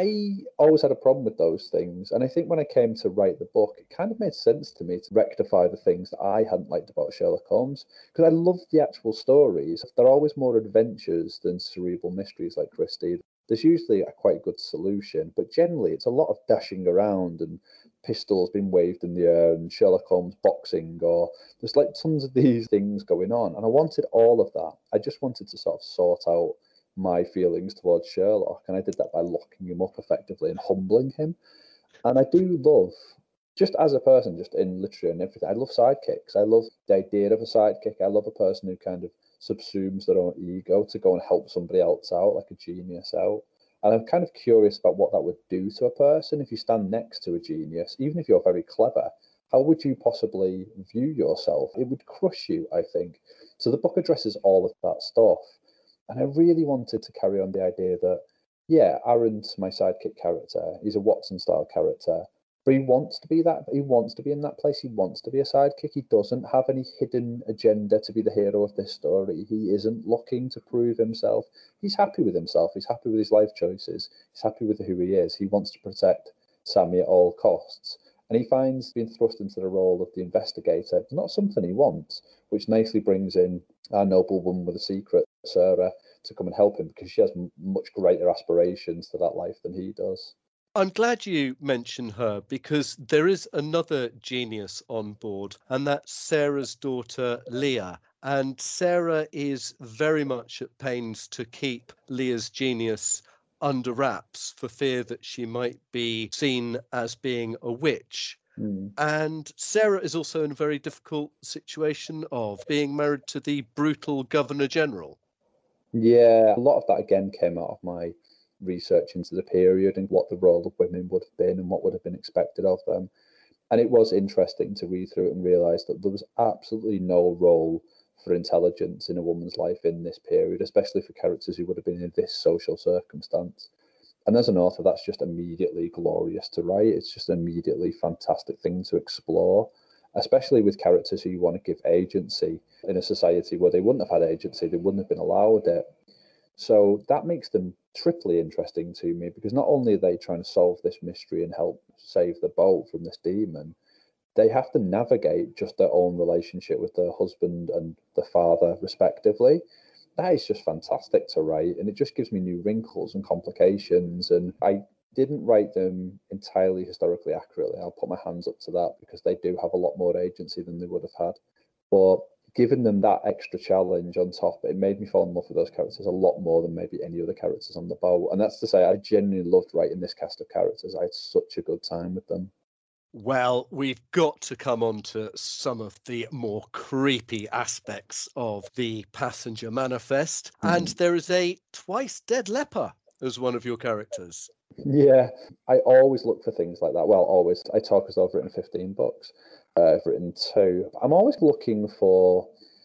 I always had a problem with those things, and I think when I came to write the book, it kind of made sense to me to rectify the things that I hadn't liked about Sherlock Holmes, because I loved the actual stories. They're always more adventures than cerebral mysteries like Christie. There's usually a quite good solution, but generally it's a lot of dashing around and pistols being waved in the air and Sherlock Holmes boxing, or there's like tons of these things going on. And I wanted all of that. I just wanted to sort of sort out my feelings towards Sherlock, and I did that by locking him up effectively and humbling him. And I do love just as a person, just in literature and everything, I love sidekicks. I love the idea of a sidekick. I love a person who kind of subsumes their own ego to go and help somebody else out, like a genius out. And I'm kind of curious about what that would do to a person if you stand next to a genius, even if you're very clever. How would you possibly view yourself? It would crush you, I think. So the book addresses all of that stuff. And I really wanted to carry on the idea that, yeah, Aaron's my sidekick character. He's a Watson-style character. But he wants to be that. He wants to be in that place. He wants to be a sidekick. He doesn't have any hidden agenda to be the hero of this story. He isn't looking to prove himself. He's happy with himself. He's happy with his life choices. He's happy with who he is. He wants to protect Sammy at all costs. And he finds being thrust into the role of the investigator not something he wants, which nicely brings in our noble woman with a secret, Sarah, to come and help him because she has m- much greater aspirations to that life than he does. I'm glad you mentioned her because there is another genius on board, and that's Sarah's daughter, Leah. And Sarah is very much at pains to keep Leah's genius under wraps for fear that she might be seen as being a witch. Mm. And Sarah is also in a very difficult situation of being married to the brutal Governor General. Yeah, a lot of that again came out of my research into the period and what the role of women would have been and what would have been expected of them. And it was interesting to read through it and realise that there was absolutely no role for intelligence in a woman's life in this period, especially for characters who would have been in this social circumstance. And as an author, that's just immediately glorious to write. It's just an immediately fantastic thing to explore, especially with characters who you want to give agency in a society where they wouldn't have had agency, they wouldn't have been allowed it. So that makes them triply interesting to me because not only are they trying to solve this mystery and help save the boat from this demon, they have to navigate just their own relationship with their husband and the father, respectively. That is just fantastic to write, and it just gives me new wrinkles and complications. And I didn't write them entirely historically accurately. I'll put my hands up to that because they do have a lot more agency than they would have had. But giving them that extra challenge on top, it made me fall in love with those characters a lot more than maybe any other characters on the boat. And that's to say, I genuinely loved writing this cast of characters. I had such a good time with them. Well, we've got to come on to some of the more creepy aspects of the Passenger Manifest. Mm. And there is a twice dead leper as one of your characters. Yeah, I always look for things like that. Well, always. I talk as though I've written fifteen books. Uh, I've written two. I'm always looking for...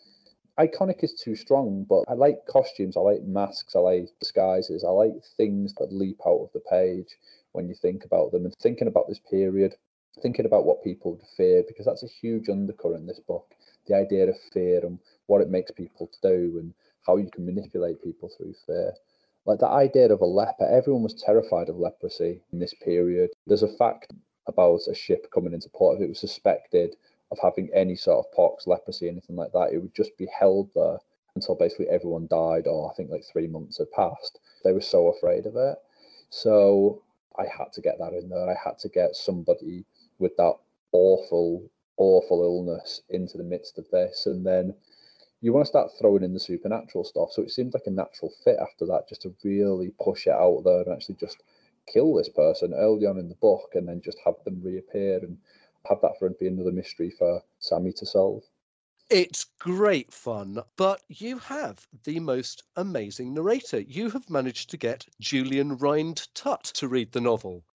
Iconic is too strong, but I like costumes, I like masks, I like disguises, I like things that leap out of the page when you think about them. And thinking about this period, thinking about what people would fear, because that's a huge undercurrent in this book, the idea of fear and what it makes people do and how you can manipulate people through fear. Like the idea of a leper, everyone was terrified of leprosy in this period. There's a fact about a ship coming into port. If it was suspected of having any sort of pox, leprosy, anything like that, it would just be held there until basically everyone died, or I think like three months had passed. They were so afraid of it. So I had to get that in there. I had to get somebody with that awful, awful illness into the midst of this. And then you want to start throwing in the supernatural stuff. So it seemed like a natural fit after that, just to really push it out there and actually just kill this person early on in the book and then just have them reappear and have that for be another mystery for Sammy to solve. It's great fun, but you have the most amazing narrator. You have managed to get Julian Rind-Tutt to read the novel.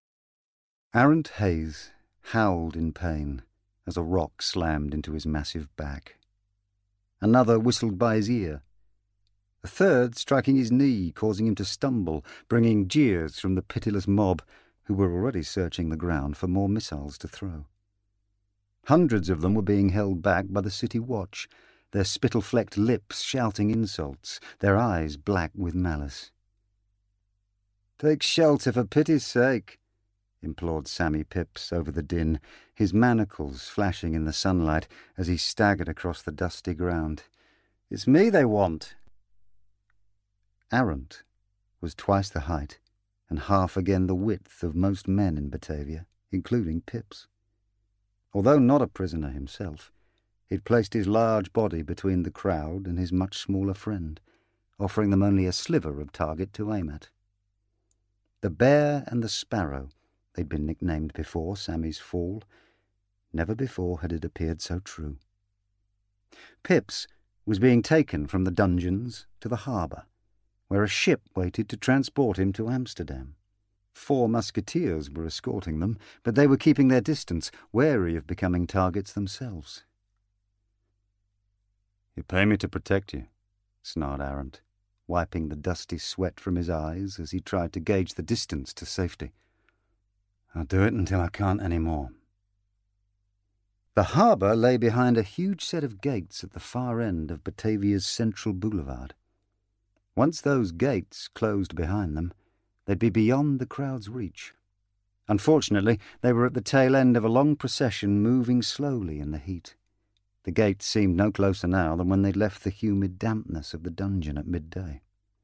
Arent Hayes howled in pain as a rock slammed into his massive back. Another whistled by his ear. A third striking his knee, causing him to stumble, bringing jeers from the pitiless mob, who were already searching the ground for more missiles to throw. Hundreds of them were being held back by the city watch, their spittle-flecked lips shouting insults, their eyes black with malice. "Take shelter for pity's sake," implored Sammy Pipps over the din, his manacles flashing in the sunlight as he staggered across the dusty ground. "It's me they want." Arent was twice the height and half again the width of most men in Batavia, including Pipps. Although not a prisoner himself, he'd placed his large body between the crowd and his much smaller friend, offering them only a sliver of target to aim at. The Bear and the Sparrow, they'd been nicknamed before Sammy's fall, Never before had it appeared so true. Pips was being taken from the dungeons to the harbour, where a ship waited to transport him to Amsterdam. Four musketeers were escorting them, but they were keeping their distance, wary of becoming targets themselves. "You pay me to protect you," snarled Arendt, wiping the dusty sweat from his eyes as he tried to gauge the distance to safety. "I'll do it until I can't any more." The harbour lay behind a huge set of gates at the far end of Batavia's central boulevard. Once those gates closed behind them, they'd be beyond the crowd's reach. Unfortunately, they were at the tail end of a long procession moving slowly in the heat. The gates seemed no closer now than when they'd left the humid dampness of the dungeon at midday.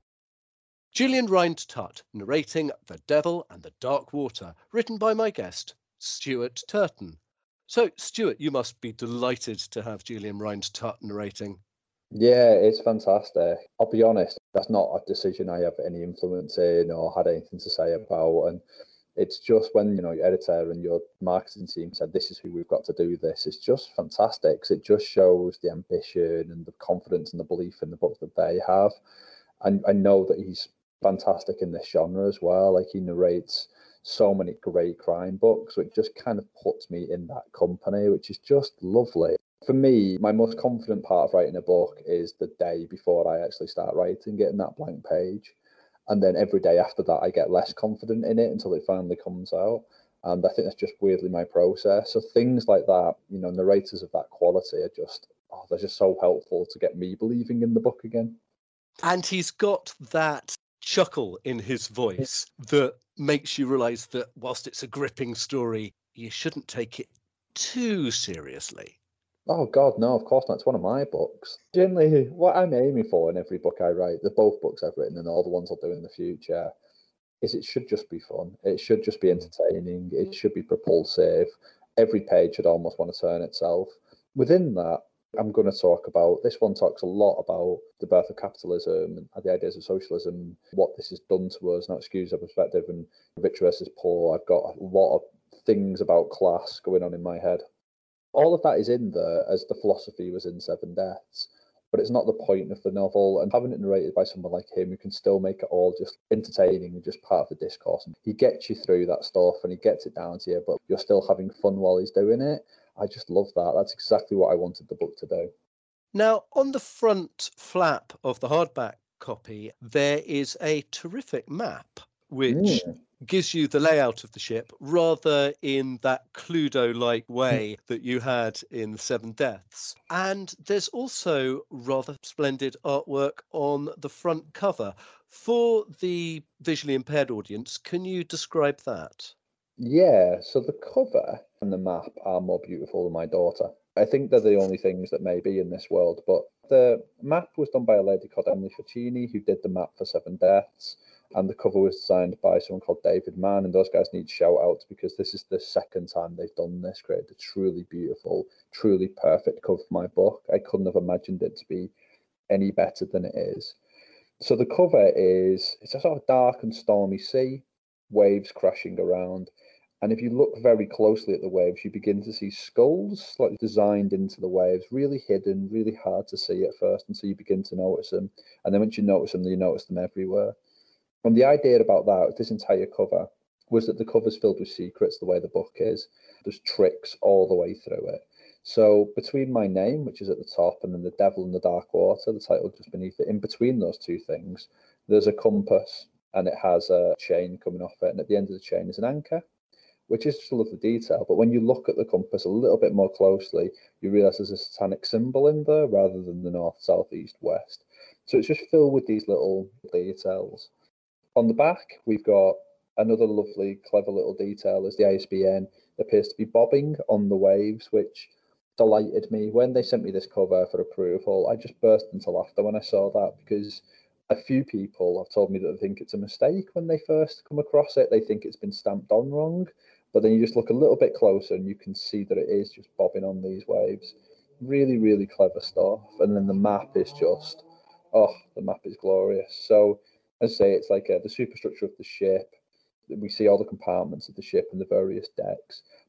Gillian Rhind-Tutt narrating The Devil and the Dark Water, written by my guest, Stuart Turton. So, Stuart, you must be delighted to have Gillian Rhind-Tutt narrating. Yeah, it's fantastic. I'll be honest, that's not a decision I have any influence in or had anything to say about. And it's just when, you know, your editor and your marketing team said, this is who we've got to do this, it's just fantastic, because it just shows the ambition and the confidence and the belief in the book that they have. And I know that he's fantastic in this genre as well. Like, he narrates so many great crime books, which just kind of puts me in that company, which is just lovely. For me, my most confident part of writing a book is the day before I actually start writing, getting that blank page. And then every day after that, I get less confident in it until it finally comes out. And I think that's just weirdly my process. So things like that, you know, narrators of that quality are just, oh, they're just so helpful to get me believing in the book again. And he's got that chuckle in his voice that makes you realise that whilst it's a gripping story, you shouldn't take it too seriously. Oh, God, no, of course not. It's one of my books. Generally, what I'm aiming for in every book I write, the both books I've written and all the ones I'll do in the future, is it should just be fun. It should just be entertaining. It should be propulsive. Every page should almost want to turn itself. Within that, I'm going to talk about, this one talks a lot about the birth of capitalism and the ideas of socialism, what this has done to us, not excuse our perspective, and rich versus poor. I've got a lot of things about class going on in my head. All of that is in there as the philosophy was in Seven Deaths, but it's not the point of the novel. And having it narrated by someone like him who can still make it all just entertaining and just part of the discourse. He gets you through that stuff and he gets it down to you, but you're still having fun while he's doing it. I just love that. That's exactly what I wanted the book to do. Now, on the front flap of the hardback copy, there is a terrific map, which mm. gives you the layout of the ship, rather in that Cluedo-like way that you had in The Seven Deaths. And there's also rather splendid artwork on the front cover. For the visually impaired audience, can you describe that? Yeah, so the cover and the map are more beautiful than my daughter. I think they're the only things that may be in this world, but the map was done by a lady called Emily Ficini, who did the map for Seven Deaths, and the cover was designed by someone called David Mann, and those guys need shout-outs because this is the second time they've done this, created a truly beautiful, truly perfect cover for my book. I couldn't have imagined it to be any better than it is. So the cover is, it's a sort of dark and stormy sea, waves crashing around. And if you look very closely at the waves, you begin to see skulls slightly designed into the waves, really hidden, really hard to see at first until you begin to notice them. And then once you notice them, you notice them everywhere. And the idea about that, this entire cover, was that the cover's filled with secrets the way the book is. There's tricks all the way through it. So between my name, which is at the top, and then The Devil and the Dark Water, the title just beneath it, in between those two things, there's a compass and it has a chain coming off it. And at the end of the chain is an anchor, which is just a lovely detail. But when you look at the compass a little bit more closely, you realise there's a satanic symbol in there rather than the north, south, east, west. So it's just filled with these little details. On the back, we've got another lovely, clever little detail as the I S B N appears to be bobbing on the waves, which delighted me. When they sent me this cover for approval, I just burst into laughter when I saw that, because a few people have told me that they think it's a mistake when they first come across it. They think it's been stamped on wrong, but then you just look a little bit closer and you can see that it is just bobbing on these waves. Really, really clever stuff. And then the map is just, oh, the map is glorious. So, as I say, it's like uh, the superstructure of the ship. We see all the compartments of the ship and the various decks.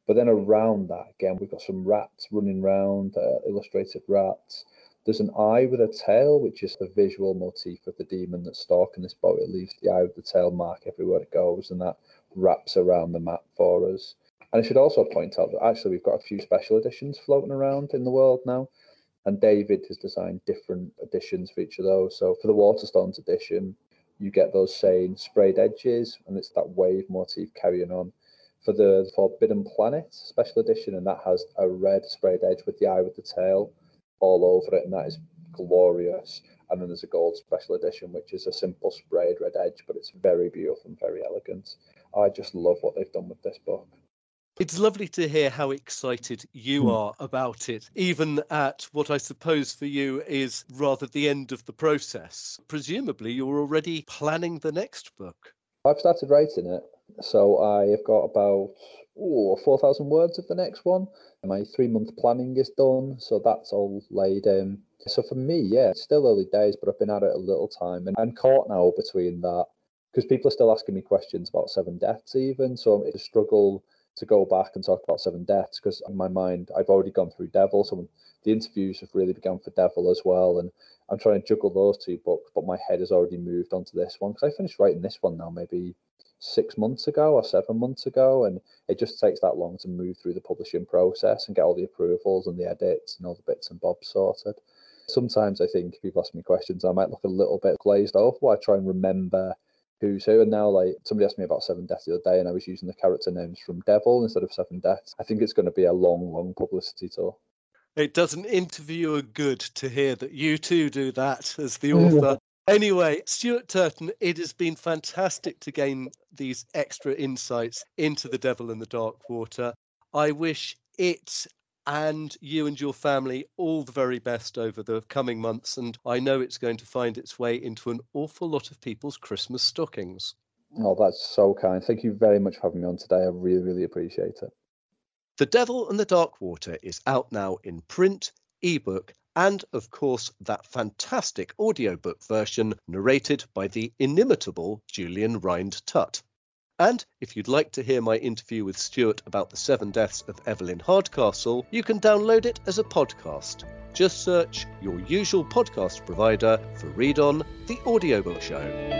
But then around that, again, we've got some rats running around, uh, illustrated rats. There's an eye with a tail, which is the visual motif of the demon that's stalking this boat. It leaves the eye with the tail mark everywhere it goes, and that wraps around the map for us. And I should also point out that actually we've got a few special editions floating around in the world now, and David has designed different editions for each of those. So for the Waterstones edition, you get those same sprayed edges, and it's that wave motif carrying on. For the Forbidden Planet special edition, and that has a red sprayed edge with the eye with the tail all over it, and that is glorious. And then there's a gold special edition, which is a simple sprayed red edge, but it's very beautiful and very elegant. I just love what they've done with this book. It's lovely to hear how excited you are about it, even at what I suppose for you is rather the end of the process. Presumably you're already planning the next book. I've started writing it, so I have got about ooh, four thousand words of the next one. My three-month planning is done, so that's all laid in. So for me, yeah, it's still early days, but I've been at it a little time, and I'm caught now between that, because people are still asking me questions about Seven Deaths even, so it's a struggle to go back and talk about Seven Deaths, because in my mind, I've already gone through Devil, so the interviews have really begun for Devil as well, and I'm trying to juggle those two books, but my head has already moved onto this one, because I finished writing this one now maybe six months ago or seven months ago, and it just takes that long to move through the publishing process and get all the approvals and the edits and all the bits and bobs sorted. Sometimes I think people ask me questions, I might look a little bit glazed over. I try and remember who's who, and now like somebody asked me about Seven Deaths the other day, and I was using the character names from Devil instead of Seven Deaths. I think it's going to be a long, long publicity tour. It does an interviewer good to hear that you too do that as the author. Anyway, Stuart Turton, it has been fantastic to gain these extra insights into The Devil in the Dark Water. I wish it and you and your family all the very best over the coming months, and I know it's going to find its way into an awful lot of people's Christmas stockings. Oh, that's so kind. Thank you very much for having me on today. I really, really appreciate it. The Devil and the Dark Water is out now in print, ebook, and, of course, that fantastic audiobook version narrated by the inimitable Julian Rind-Tutt. And if you'd like to hear my interview with Stuart about the Seven Deaths of Evelyn Hardcastle, you can download it as a podcast. Just search your usual podcast provider for Read On, the audiobook show.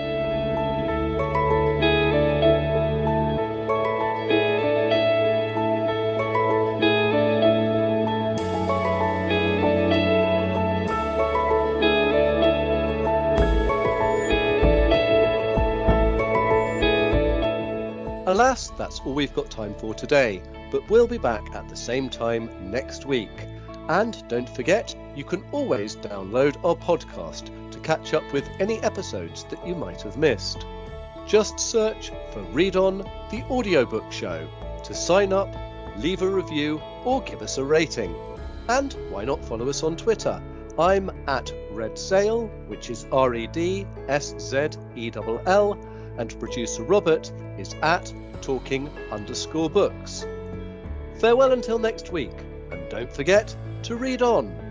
Alas, that's all we've got time for today, but we'll be back at the same time next week. And don't forget, you can always download our podcast to catch up with any episodes that you might have missed. Just search for Read On, the audiobook show, to sign up, leave a review, or give us a rating. And why not follow us on Twitter? I'm at Redsail, which is R E D S Z E L L, and producer Robert is at talking underscore books. Farewell until next week, and don't forget to read on.